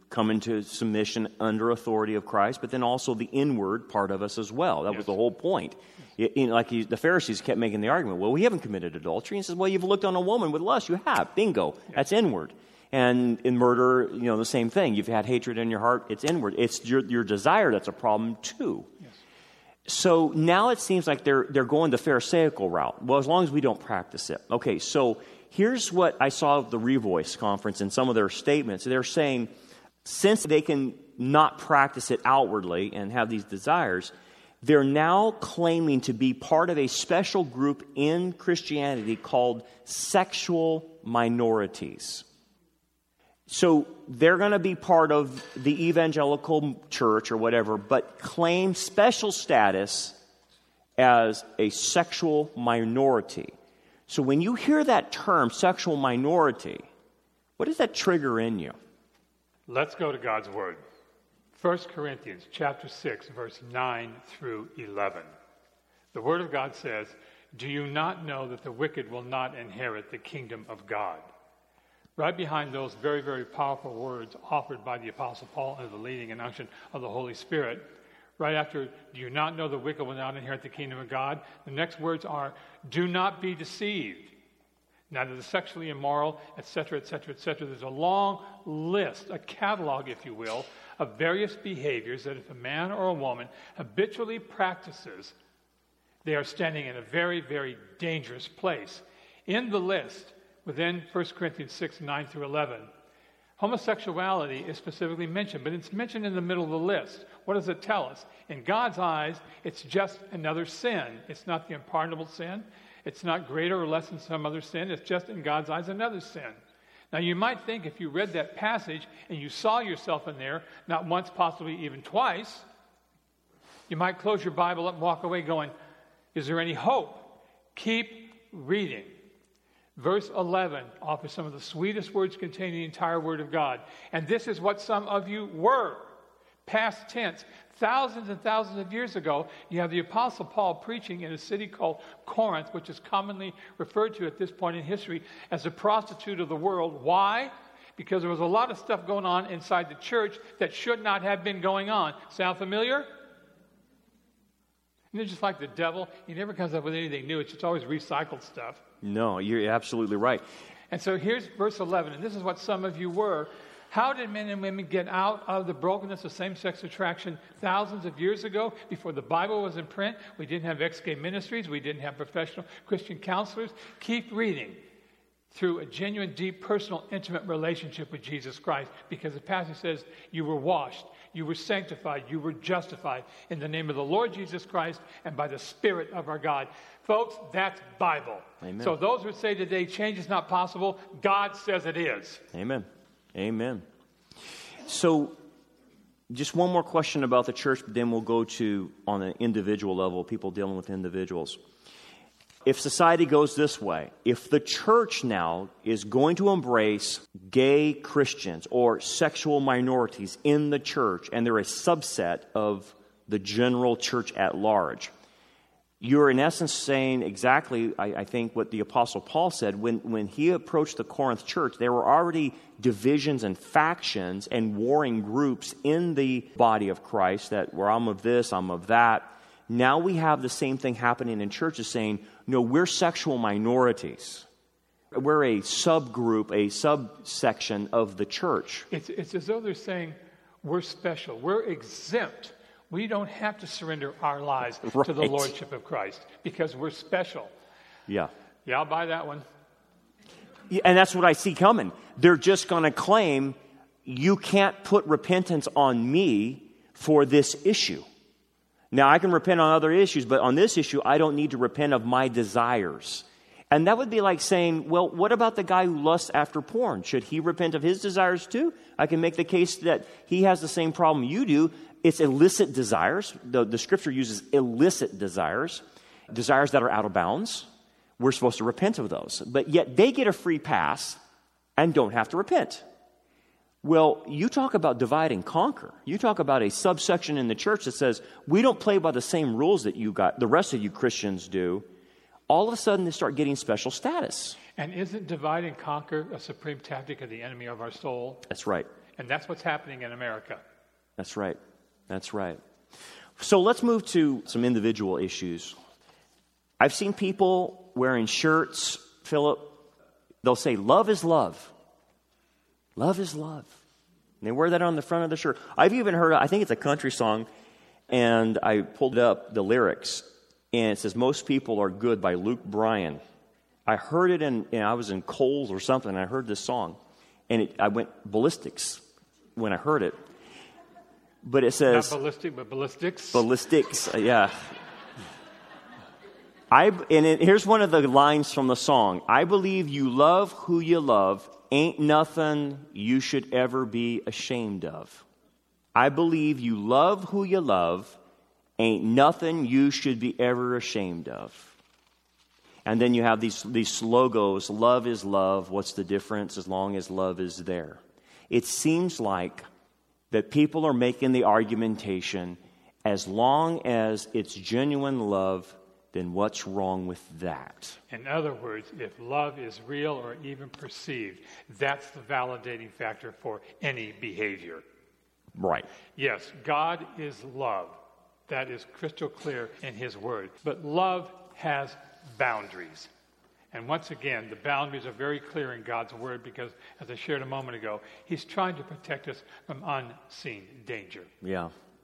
come into submission under authority of Christ, but then also the inward part of us as well. That yes. was the whole point. It, you know, like he, the Pharisees kept making the argument, well, we haven't committed adultery. And he says, well, you've looked on a woman with lust. You have. Bingo. Yes. That's inward. And in murder, you know, the same thing. You've had hatred in your heart. It's inward. It's your, your desire that's a problem too. Yes. So now it seems like they're they're going the Pharisaical route. Well, as long as we don't practice it. Okay, so here's what I saw of the Revoice Conference in some of their statements. They're saying, since they can not practice it outwardly and have these desires, they're now claiming to be part of a special group in Christianity called sexual minorities. So they're going to be part of the evangelical church or whatever, but claim special status as a sexual minority. So when you hear that term, sexual minority, what does that trigger in you?
Let's go to God's Word. First Corinthians chapter six, verse nine through eleven. The Word of God says, "Do you not know that the wicked will not inherit the kingdom of God?" Right behind those very, very powerful words offered by the Apostle Paul under the leading and unction of the Holy Spirit, right after, "Do you not know the wicked will not inherit the kingdom of God?" the next words are, "Do not be deceived. Neither the sexually immoral, et cetera, et cetera, et cetera" There's a long list, a catalog, if you will, of various behaviors that if a man or a woman habitually practices, they are standing in a very, very dangerous place. In the list, within First Corinthians six, nine through eleven, homosexuality is specifically mentioned, but it's mentioned in the middle of the list. What does it tell us? In God's eyes, it's just another sin. It's not the unpardonable sin. It's not greater or less than some other sin. It's just in God's eyes another sin. Now, you might think if you read that passage and you saw yourself in there, not once, possibly even twice, you might close your Bible up and walk away going, is there any hope? Keep reading. Verse eleven offers some of the sweetest words containing the entire Word of God. And this is what some of you were. Past tense. Thousands and thousands of years ago, you have the Apostle Paul preaching in a city called Corinth, which is commonly referred to at this point in history as the prostitute of the world. Why? Because there was a lot of stuff going on inside the church that should not have been going on. Sound familiar? And it's just like the devil. He never comes up with anything new. It's just always recycled stuff.
No, you're absolutely right.
And so here's verse eleven, and this is what some of you were. How did men and women get out of the brokenness of same-sex attraction thousands of years ago before the Bible was in print? We didn't have ex-gay ministries. We didn't have professional Christian counselors. Keep reading through a genuine, deep, personal, intimate relationship with Jesus Christ, because the passage says you were washed, you were sanctified, you were justified in the name of the Lord Jesus Christ and by the Spirit of our God. Folks, that's Bible.
Amen.
So those who say today change is not possible, God says it is.
Amen. Amen. So, just one more question about the church, but then we'll go to, on an individual level, people dealing with individuals. If society goes this way, if the church now is going to embrace gay Christians or sexual minorities in the church, and they're a subset of the general church at large, you're in essence saying exactly, I, I think, what the Apostle Paul said. When, when he approached the Corinth church, there were already divisions and factions and warring groups in the body of Christ that were, I'm of this, I'm of that. Now we have the same thing happening in churches saying, no, we're sexual minorities. We're a subgroup, a subsection of the church.
It's, it's as though they're saying, we're special, we're exempt. We don't have to surrender our lives right. to the Lordship of Christ because we're special.
Yeah.
Yeah, I'll buy that one.
Yeah, and that's what I see coming. They're just going to claim you can't put repentance on me for this issue. Now, I can repent on other issues, but on this issue, I don't need to repent of my desires. And that would be like saying, well, what about the guy who lusts after porn? Should he repent of his desires too? I can make the case that he has the same problem you do. It's illicit desires. The, the scripture uses illicit desires, desires that are out of bounds. We're supposed to repent of those. But yet they get a free pass and don't have to repent. Well, you talk about divide and conquer. You talk about a subsection in the church that says, we don't play by the same rules that you got, the rest of you Christians do. All of a sudden they start getting special status.
And isn't divide and conquer a supreme tactic of the enemy of our soul?
That's right.
And that's what's happening in America.
That's right. That's right. So let's move to some individual issues. I've seen people wearing shirts, Philip, they'll say, love is love. Love is love. And they wear that on the front of the shirt. I've even heard, I think it's a country song, and I pulled up the lyrics, and it says, Most People Are Good by Luke Bryan. I heard it in, you know, I was in Kohl's or something, and I heard this song, and it, I went ballistics when I heard it. But it says...
Not ballistic, but ballistics.
Ballistics, yeah. I, and it, here's one of the lines from the song. I believe you love who you love. Ain't nothing you should ever be ashamed of. I believe you love who you love. Ain't nothing you should be ever ashamed of. And then you have these, these logos. Love is love. What's the difference as long as love is there? It seems like that people are making the argumentation, as long as it's genuine love, then what's wrong with that?
In other words, if love is real or even perceived, that's the validating factor for any behavior.
Right.
Yes, God is love. That is crystal clear in His Word. But love has boundaries. And once again, the boundaries are very clear in God's Word because, as I shared a moment ago, He's trying to protect us from unseen danger.
Yeah.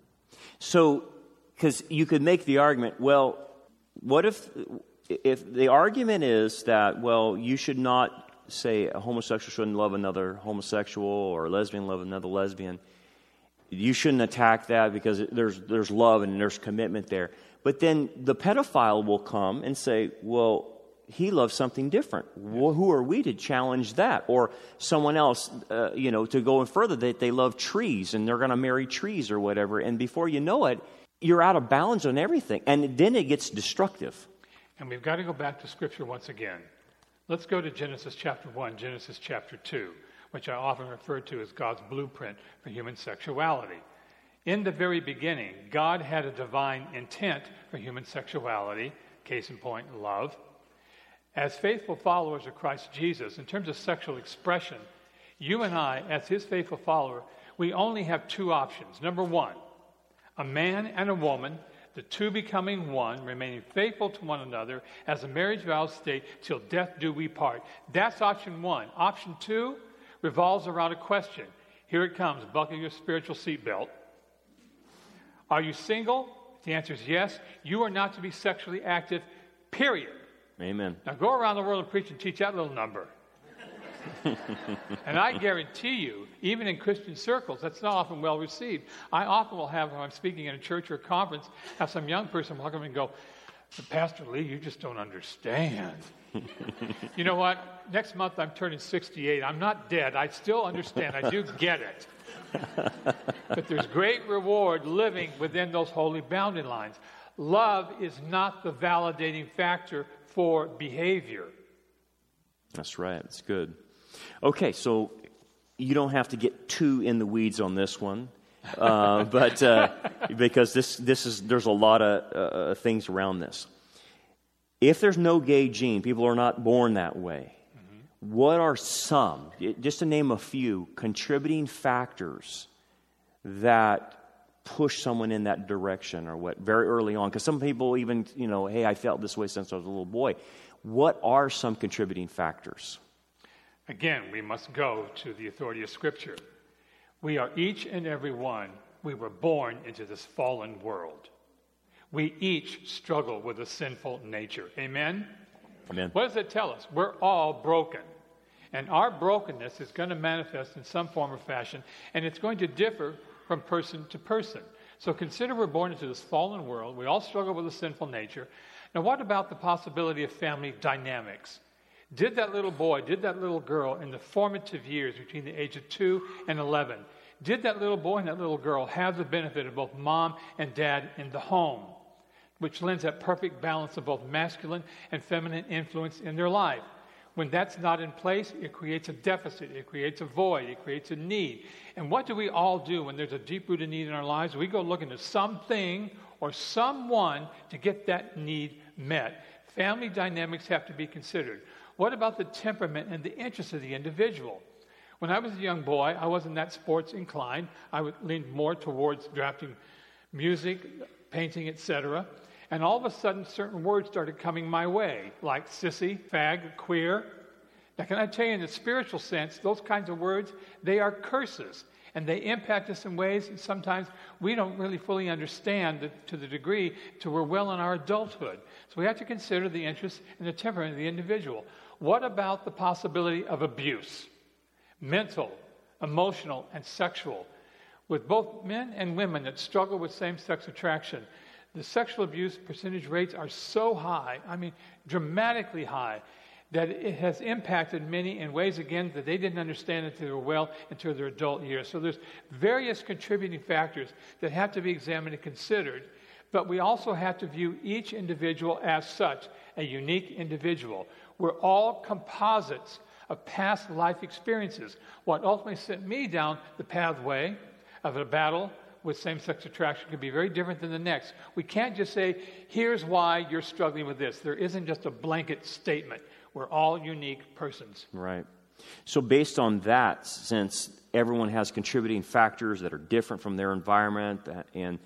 So, because you could make the argument, well, what if if the argument is that, well, you should not say a homosexual shouldn't love another homosexual or a lesbian love another lesbian. You shouldn't attack that because there's there's love and there's commitment there. But then the pedophile will come and say, well, he loves something different. Well, who are we to challenge that? Or someone else, uh, you know, to go further, that they love trees and they're going to marry trees or whatever. And before you know it, you're out of balance on everything. And then it gets destructive.
And we've got to go back to Scripture once again. Let's go to Genesis chapter one, Genesis chapter two, which I often refer to as God's blueprint for human sexuality. In the very beginning, God had a divine intent for human sexuality, case in point, love. As faithful followers of Christ Jesus, in terms of sexual expression, you and I, as His faithful follower, we only have two options. Number one, a man and a woman, the two becoming one, remaining faithful to one another, as the marriage vows state, till death do we part. That's option one. Option two revolves around a question. Here it comes. Buckle your spiritual seatbelt. Are you single? If the answer is yes. You are not to be sexually active, period.
Amen.
Now go around the world and preach and teach that little number. And I guarantee you, even in Christian circles, that's not often well received. I often will have, when I'm speaking in a church or a conference, have some young person walk up and go, Pastor Lee, you just don't understand. You know what? Next month I'm turning sixty-eight. I'm not dead. I still understand. I do get it. But there's great reward living within those holy boundary lines. Love is not the validating factor for behavior.
That's right. That's good. Okay, so you don't have to get too in the weeds on this one, uh, but uh, because this this is there's a lot of uh, things around this. If there's no gay gene, people are not born that way. Mm-hmm. What are some, just to name a few, contributing factors that push someone in that direction, or what, very early on? Because some people even, you know, hey, I felt this way since I was a little boy. What are some contributing factors?
Again, we must go to the authority of Scripture. We are each and every one, we were born into this fallen world. We each struggle with a sinful nature. Amen?
Amen.
What does it tell us? We're all broken. And our brokenness is going to manifest in some form or fashion, and it's going to differ from person to person. So consider we're born into this fallen world. We all struggle with a sinful nature. Now, what about the possibility of family dynamics? Did that little boy, did that little girl in the formative years between the age of two and eleven, did that little boy and that little girl have the benefit of both mom and dad in the home, which lends that perfect balance of both masculine and feminine influence in their life? When that's not in place, it creates a deficit, it creates a void, it creates a need. And what do we all do when there's a deep-rooted need in our lives? We go looking to something or someone to get that need met. Family dynamics have to be considered. What about the temperament and the interests of the individual? When I was a young boy, I wasn't that sports inclined. I would lean more towards drafting music, painting, et cetera. And all of a sudden, certain words started coming my way, like sissy, fag, queer. Now, can I tell you, in the spiritual sense, those kinds of words, they are curses. And they impact us in ways that sometimes we don't really fully understand the, to the degree to we're well in our adulthood. So we have to consider the interests and the temperament of the individual. What about the possibility of abuse? Mental, emotional, and sexual. With both men and women that struggle with same-sex attraction, the sexual abuse percentage rates are so high, I mean, dramatically high, that it has impacted many in ways, again, that they didn't understand until they were well into their adult years. So there's various contributing factors that have to be examined and considered, but we also have to view each individual as such, a unique individual. We're all composites of past life experiences. What ultimately sent me down the pathway of a battle with same-sex attraction could be very different than the next. We can't just say, here's why you're struggling with this. There isn't just a blanket statement. We're all unique persons.
Right. So based on that, since everyone has contributing factors that are different from their environment, and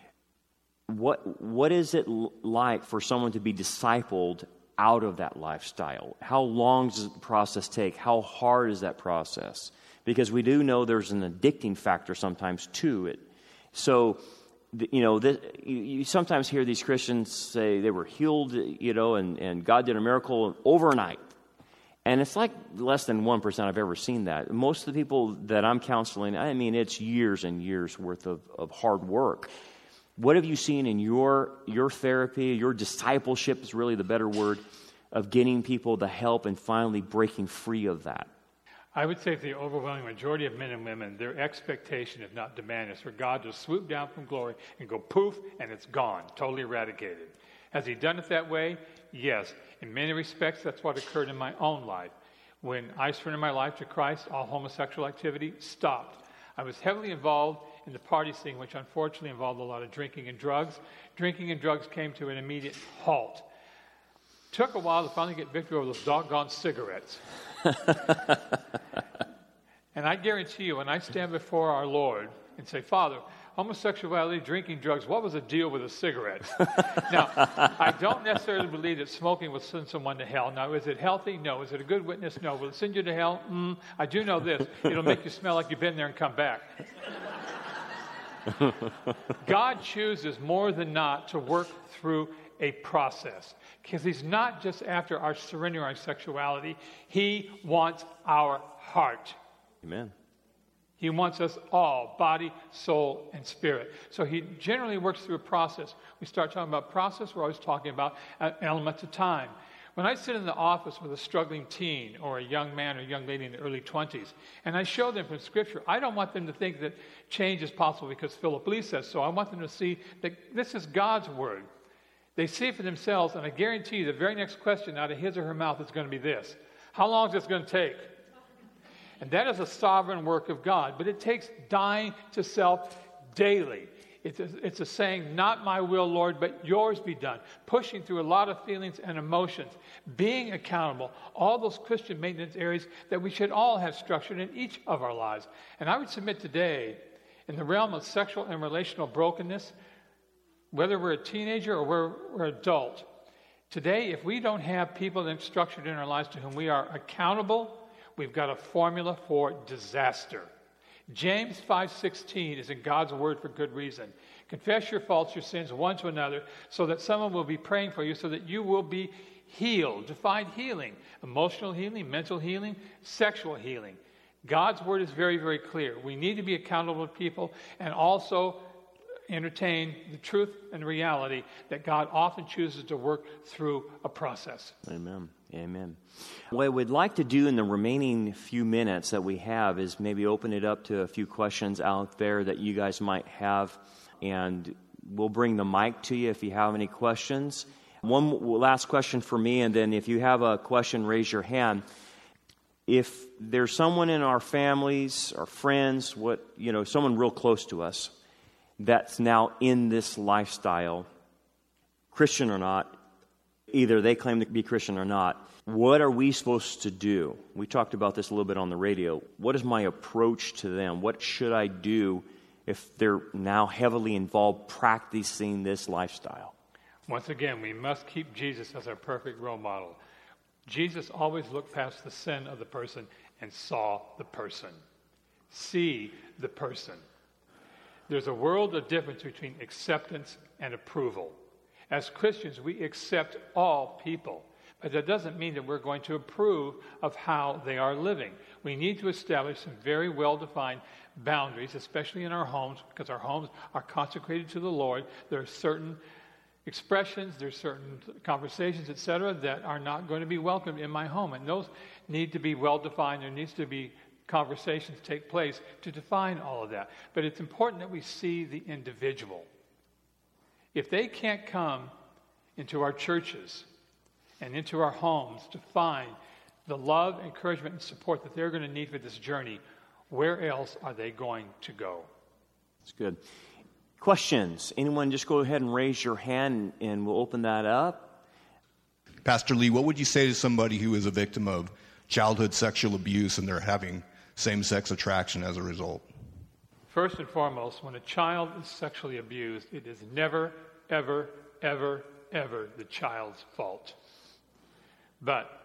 what what is it like for someone to be discipled out of that lifestyle? How long does the process take? How hard is that process? Because we do know there's an addicting factor sometimes to it. So, you know, this, you, you sometimes hear these Christians say they were healed, you know, and, and God did a miracle overnight. And it's like less than one percent I've ever seen that. Most of the people that I'm counseling, I mean, it's years and years worth of, of hard work. What have you seen in your your therapy, your discipleship is really the better word, of getting people the help and finally breaking free of that?
I would say for the overwhelming majority of men and women, their expectation, if not demand, is for God to swoop down from glory and go poof, and it's gone, totally eradicated. Has He done it that way? Yes. In many respects, that's what occurred in my own life. When I surrendered my life to Christ, all homosexual activity stopped. I was heavily involved in the party scene, which unfortunately involved a lot of drinking and drugs. Drinking and drugs came to an immediate halt. Took a while to finally get victory over those doggone cigarettes. And I guarantee you, when I stand before our Lord and say, Father, homosexuality, drinking drugs, what was the deal with the cigarettes? Now, I don't necessarily believe that smoking will send someone to hell. Now, is it healthy? No. Is it a good witness? No. Will it send you to hell? Mm, I do know this. It'll make you smell like you've been there and come back. God chooses more than not to work through a process, because He's not just after our surrender, our sexuality. He wants our heart.
Amen.
He wants us all, body, soul, and spirit. So He generally works through a process. We start talking about process, we're always talking about an element of time. When I sit in the office with a struggling teen or a young man or young lady in the early twenties, and I show them from Scripture, I don't want them to think that change is possible because Philip Lee says so. I want them to see that this is God's Word. They see it for themselves, and I guarantee you the very next question out of his or her mouth is going to be this: how long is this going to take? And that is a sovereign work of God, but it takes dying to self daily. It's a, it's a saying, not my will, Lord, but yours be done. Pushing through a lot of feelings and emotions, being accountable, all those Christian maintenance areas that we should all have structured in each of our lives. And I would submit today, in the realm of sexual and relational brokenness, whether we're a teenager or we're, we're adult, today, if we don't have people that are structured in our lives to whom we are accountable, we've got a formula for disaster. James five sixteen is in God's Word for good reason. Confess your faults, your sins one to another, so that someone will be praying for you, so that you will be healed. Define healing: emotional healing, mental healing, sexual healing. God's Word is very, very clear. We need to be accountable to people and also entertain the truth and reality that God often chooses to work through a process.
Amen. Amen. What I would like to do in the remaining few minutes that we have is maybe open it up to a few questions out there that you guys might have, and we'll bring the mic to you if you have any questions. One last question for me, and then if you have a question, raise your hand. If there's someone in our families, our friends, what you know, someone real close to us that's now in this lifestyle, Christian or not, either they claim to be Christian or not. What are we supposed to do? We talked about this a little bit on the radio. What is my approach to them? What should I do if they're now heavily involved practicing this lifestyle?
Once again, we must keep Jesus as our perfect role model. Jesus always looked past the sin of the person and saw the person. See the person. There's a world of difference between acceptance and approval. As Christians, we accept all people, but that doesn't mean that we're going to approve of how they are living. We need to establish some very well-defined boundaries, especially in our homes, because our homes are consecrated to the Lord. There are certain expressions, there's certain conversations, et cetera, that are not going to be welcomed in my home, and those need to be well-defined. There needs to be conversations take place to define all of that. But it's important that we see the individual. If they can't come into our churches and into our homes to find the love, encouragement, and support that they're going to need for this journey, where else are they going to go?
That's good. Questions? Anyone, just go ahead and raise your hand and we'll open that up.
Pastor Lee, what would you say to somebody who is a victim of childhood sexual abuse and they're having same-sex attraction as a result?
First and foremost, when a child is sexually abused, it is never, ever, ever, ever the child's fault. But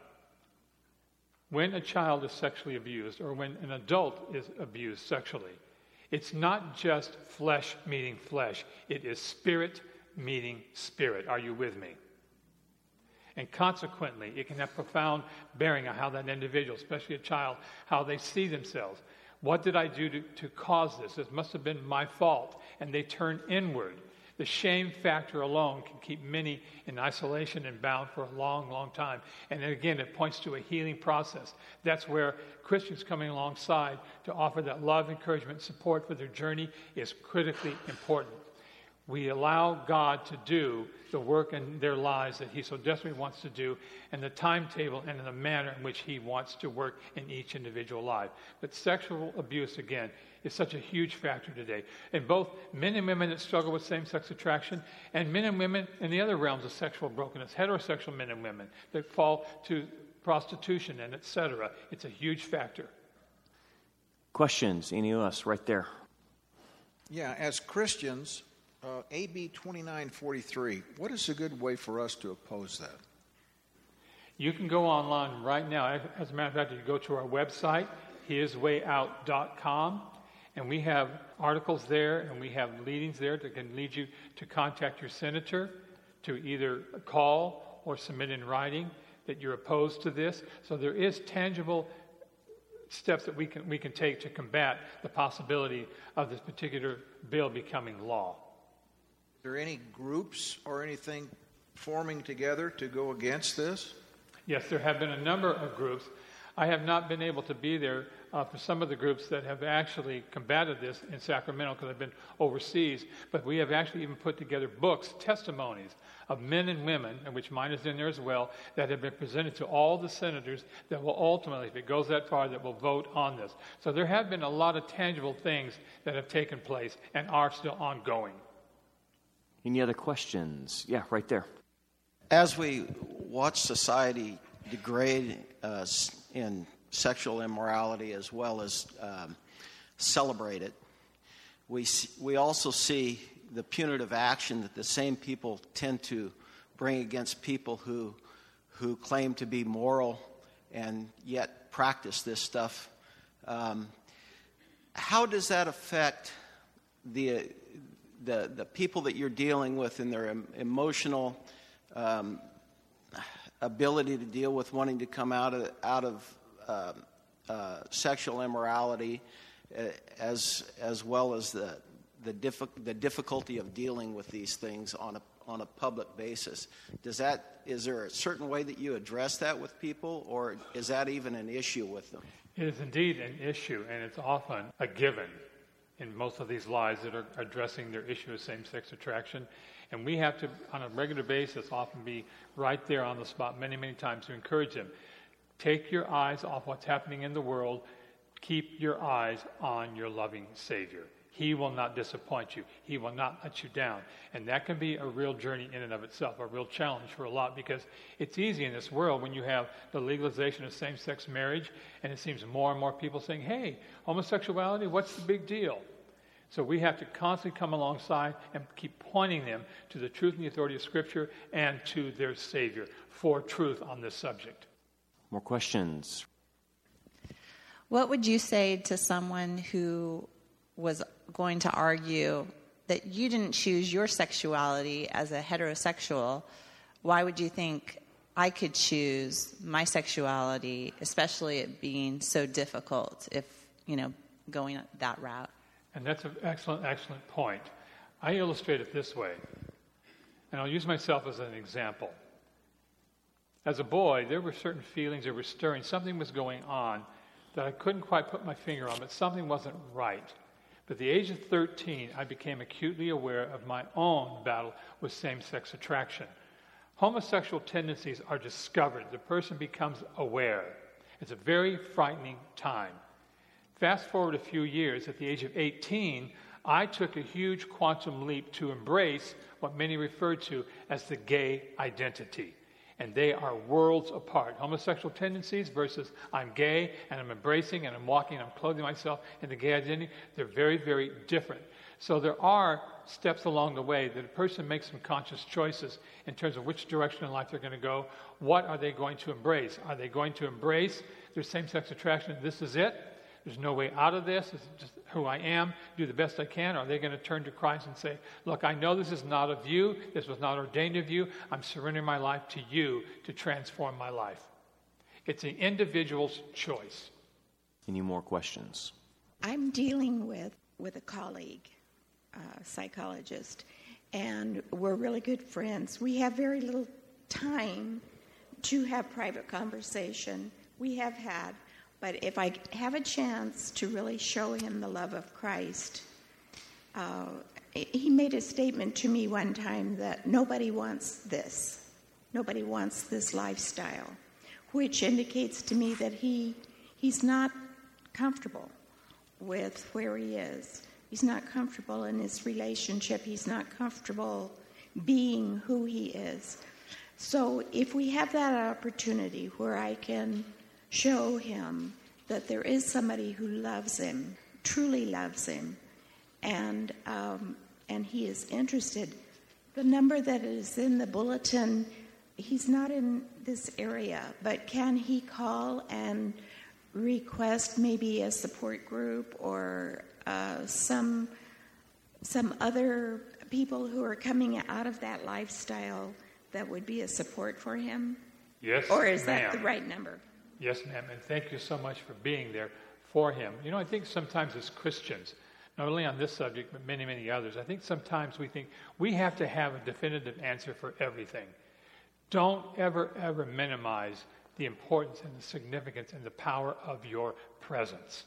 when a child is sexually abused, or when an adult is abused sexually, it's not just flesh meeting flesh. It is spirit meeting spirit. Are you with me? And consequently, it can have profound bearing on how that individual, especially a child, how they see themselves. What did I do to, to cause this? This must have been my fault. And they turn inward. The shame factor alone can keep many in isolation and bound for a long, long time. And then again, it points to a healing process. That's where Christians coming alongside to offer that love, encouragement, support for their journey is critically important. We allow God to do the work in their lives that He so desperately wants to do, and the timetable and in the manner in which He wants to work in each individual life. But sexual abuse, again, is such a huge factor today. And both men and women that struggle with same-sex attraction, and men and women in the other realms of sexual brokenness, heterosexual men and women that fall to prostitution and et cetera. It's a huge factor.
Questions? Any of us right there?
Yeah, as Christians, uh, A B twenty-nine forty-three, what is a good way for us to oppose that?
You can go online right now. As a matter of fact, you go to our website, his way out dot com, and we have articles there, and we have leadings there that can lead you to contact your senator to either call or submit in writing that you're opposed to this. So there is tangible steps that we can we can take to combat the possibility of this particular bill becoming law.
Is there any groups or anything forming together to go against this?
Yes, there have been a number of groups. I have not been able to be there uh, for some of the groups that have actually combated this in Sacramento because I've been overseas, but we have actually even put together books, testimonies of men and women, and which mine is in there as well, that have been presented to all the senators that will ultimately, if it goes that far, that will vote on this. So there have been a lot of tangible things that have taken place and are still ongoing.
Any other questions? Yeah, right there.
As we watch society degrade uh, in sexual immorality as well as um, celebrate it, we see, we also see the punitive action that the same people tend to bring against people who who claim to be moral and yet practice this stuff. Um, how does that affect the the the people that you're dealing with in their em- emotional um, ability to deal with wanting to come out of out of uh, uh, sexual immorality, uh, as as well as the the, diffi- the difficulty of dealing with these things on a on a public basis? Does that is there a certain way that you address that with people, or is that even an issue with them?
It is indeed an issue, and it's often a given in most of these lives that are addressing their issue of same-sex attraction. And we have to, on a regular basis, often be right there on the spot many, many times to encourage them. Take your eyes off what's happening in the world. Keep your eyes on your loving Savior. He will not disappoint you. He will not let you down. And that can be a real journey in and of itself, a real challenge for a lot, because it's easy in this world when you have the legalization of same-sex marriage, and it seems more and more people saying, hey, homosexuality, what's the big deal? So we have to constantly come alongside and keep pointing them to the truth and the authority of Scripture and to their Savior for truth on this subject.
More questions?
What would you say to someone who was going to argue that you didn't choose your sexuality as a heterosexual? Why would you think I could choose my sexuality, especially it being so difficult if, you know, going that route?
And that's an excellent, excellent point. I illustrate it this way, and I'll use myself as an example. As a boy, there were certain feelings that were stirring. Something was going on that I couldn't quite put my finger on, but something wasn't right. But at the age of thirteen, I became acutely aware of my own battle with same-sex attraction. Homosexual tendencies are discovered. The person becomes aware. It's a very frightening time. Fast forward a few years, at the age of eighteen, I took a huge quantum leap to embrace what many refer to as the gay identity. And they are worlds apart. Homosexual tendencies versus I'm gay and I'm embracing and I'm walking and I'm clothing myself in the gay identity, they're very, very different. So there are steps along the way that a person makes some conscious choices in terms of which direction in life they're going to go. What are they going to embrace? Are they going to embrace their same-sex attraction? This is it. There's no way out of this. This is just who I am. Do the best I can. Or are they going to turn to Christ and say, look, I know this is not of you. This was not ordained of you. I'm surrendering my life to you to transform my life. It's an individual's choice.
Any more questions?
I'm dealing with, with a colleague, a psychologist, and we're really good friends. We have very little time to have private conversation. We have had. But if I have a chance to really show him the love of Christ, uh, he made a statement to me one time that nobody wants this. Nobody wants this lifestyle, which indicates to me that he he's not comfortable with where he is. He's not comfortable in his relationship. He's not comfortable being who he is. So if we have that opportunity where I can show him that there is somebody who loves him, truly loves him, and um, and he is interested. The number that is in the bulletin, he's not in this area, but can he call and request maybe a support group or uh, some some other people who are coming out of that lifestyle that would be a support for him?
Yes,
Or is
ma'am.
that the right number?
Yes, ma'am, and thank you so much for being there for him. You know, I think sometimes as Christians, not only on this subject, but many, many others, I think sometimes we think we have to have a definitive answer for everything. Don't ever, ever minimize the importance and the significance and the power of your presence.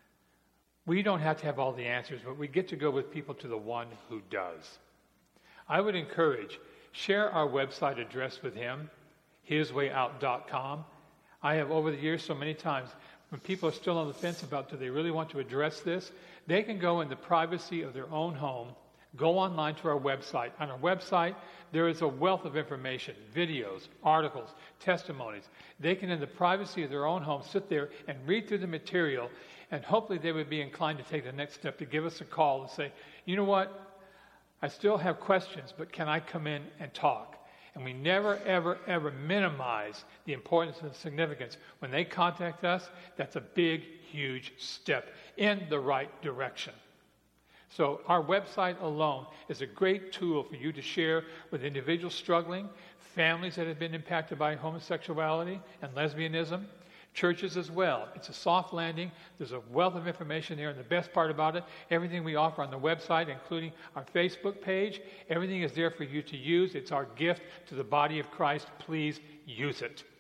We don't have to have all the answers, but we get to go with people to the one who does. I would encourage, share our website address with him, his way out dot com. I have over the years so many times, when people are still on the fence about do they really want to address this, they can go in the privacy of their own home, go online to our website. On our website, there is a wealth of information, videos, articles, testimonies. They can, in the privacy of their own home, sit there and read through the material, and hopefully they would be inclined to take the next step to give us a call and say, you know what, I still have questions, but can I come in and talk? And we never, ever, ever minimize the importance and the significance. When they contact us, that's a big, huge step in the right direction. So our website alone is a great tool for you to share with individuals struggling, families that have been impacted by homosexuality and lesbianism, churches as well. It's a soft landing. There's a wealth of information there, and the best part about it, everything we offer on the website, including our Facebook page, everything is there for you to use. It's our gift to the body of Christ. Please use it.